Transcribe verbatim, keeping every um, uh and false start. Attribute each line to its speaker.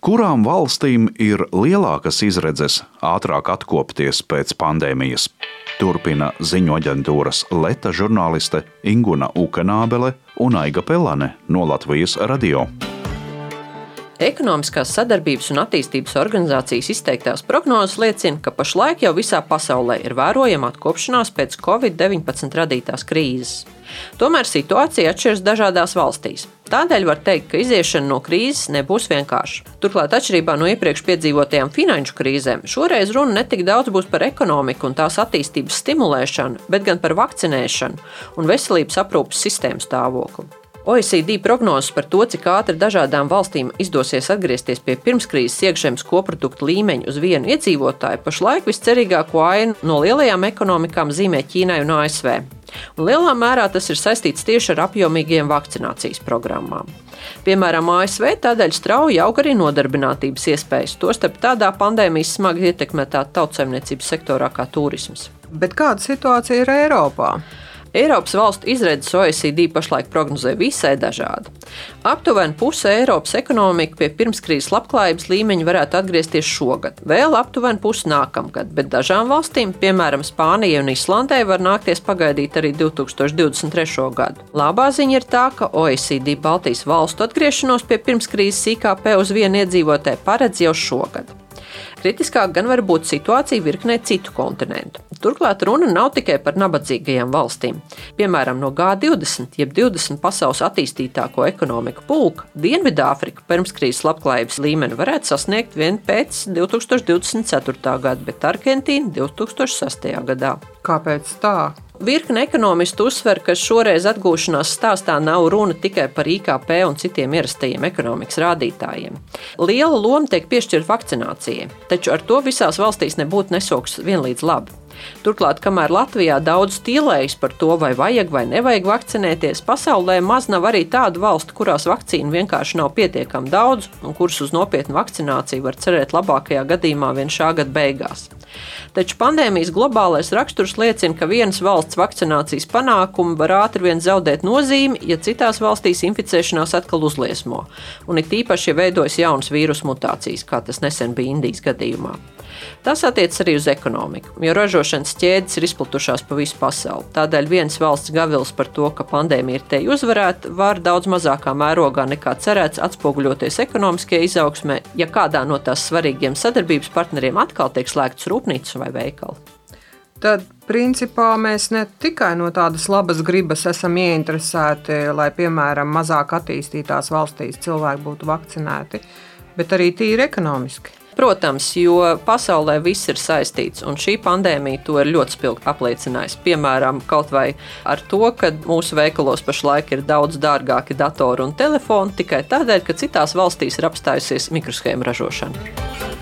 Speaker 1: Kurām valstīm ir lielākas izredzes ātrāk atkopties pēc pandēmijas? Turpina ziņu aģentūras Leta žurnāliste Inguna Ukenābele un Aiga Pelane no Latvijas radio.
Speaker 2: Ekonomiskās sadarbības un attīstības organizācijas izteiktās prognozes liecina, ka pašlaik jau visā pasaulē ir vērojama atkopšanās pēc covid deviņpadsmit radītās krīzes. Tomēr situācija atšķiras dažādās valstīs. Tādēļ var teikt, ka iziešana no krīzes nebūs vienkārša. Turklāt, atšķirībā no iepriekš piedzīvotajām finanšu krīzēm, šoreiz runa netik daudz būs par ekonomiku un tās attīstības stimulēšanu, bet gan par vakcinēšanu un veselības aprūpes sistēmu stāvokli. O E C D prognozes par to, cik ātri dažādām valstīm izdosies atgriezties pie pirmskrīzes iekšzemes koprodukta līmeņa uz vienu iedzīvotāju, pašlaik viscerīgāko ainu no lielajām ekonomikām zīmē Ķīnai un A S V. Un lielā mērā tas ir saistīts tieši ar apjomīgiem vakcinācijas programmām. Piemēram, A S V tādēļ strauji aug arī nodarbinātības iespējas, tostarp tādā pandēmijas smagi ietekmētā tautsaimniecības sektorā kā turisms.
Speaker 3: Bet kāda situācija ir Eiropā?
Speaker 2: Eiropas valstu izredzes O E C D pašlaik prognozē visai dažādi. Aptuveni puse Eiropas ekonomika pie pirmskrīzes labklājības līmeņa varētu atgriezties šogad, vēl aptuveni puse nākamgad, bet dažām valstīm, piemēram Spānijai un Islandei, var nākties pagaidīt arī divi tūkstoši divdesmit trešo gadu. Labā ziņa ir tā, ka O E C D Baltijas valstu atgriešanos pie pirmskrīzes I K P uz vienu iedzīvotāju paredz jau šogad. Kritiskāk gan var būt situācija virknē citu kontinentu. Turklāt runa nav tikai par nabadzīgajām valstīm. Piemēram, no G divdesmit, jeb divdesmit pasaules attīstītāko ekonomiku pulka, Dienvidāfrika pirmskrīzes labklājības līmeni varētu sasniegt vien pēc divi tūkstoši divdesmit ceturtā gada, bet Argentīna divi tūkstoši sestajā gadā.
Speaker 3: Kāpēc tā?
Speaker 2: Virkne ekonomistu uzsver, ka šoreiz atgūšanās stāstā nav runa tikai par I K P un citiem ierastajiem ekonomikas rādītājiem. Liela loma tiek piešķirta vakcinācijai, taču ar to visās valstīs nebūtu nesoks vienlīdz labi. Turklāt, kamēr Latvijā daudz tīlējas par to, vai vajag vai nevajag vakcinēties, pasaulē maz nav arī tādu valstu, kurās vakcīnu vienkārši nav pietiekami daudz un kuras uz nopietnu vakcināciju var cerēt labākajā gadījumā vien šā gada beigās. Taču pandēmijas globālais raksturs liecina, ka vienas valsts vakcinācijas panākumi var ātri vien zaudēt nozīmi, ja citās valstīs inficēšanās atkal uzliesmo, un it īpaši, ja veidojas jaunas vīrusu mutācijas, kā tas nesen bija Indijas gadījumā. Tas attiec arī uz ekonomiku, jo ražošanas ķēdes ir izplatušās pa visu pasauli. Tādēļ vienas valsts gavils par to, ka pandēmija ir te uzvarēta, var daudz mazākā mērogā nekā cerēts atspoguļoties ekonomiskajā izaugsmē, ja kādā no tās svarīgiem sadarbības partneriem atkal tiek slēgts rūpnīcas vai veikali.
Speaker 3: Tad, principā, mēs ne tikai no tādas labas gribas esam ieinteresēti, lai, piemēram, mazāk attīstītās valstīs cilvēki būtu vakcinēti, bet arī tīri ekonomiski.
Speaker 2: Protams, jo pasaulē viss ir saistīts, un šī pandēmija to ir ļoti spilgti apliecinājusi. Piemēram, kaut vai ar to, ka mūsu veikalos pašlaik ir daudz dārgāki datori un telefoni tikai tādēļ, ka citās valstīs ir apstājusies mikroshēmu ražošana.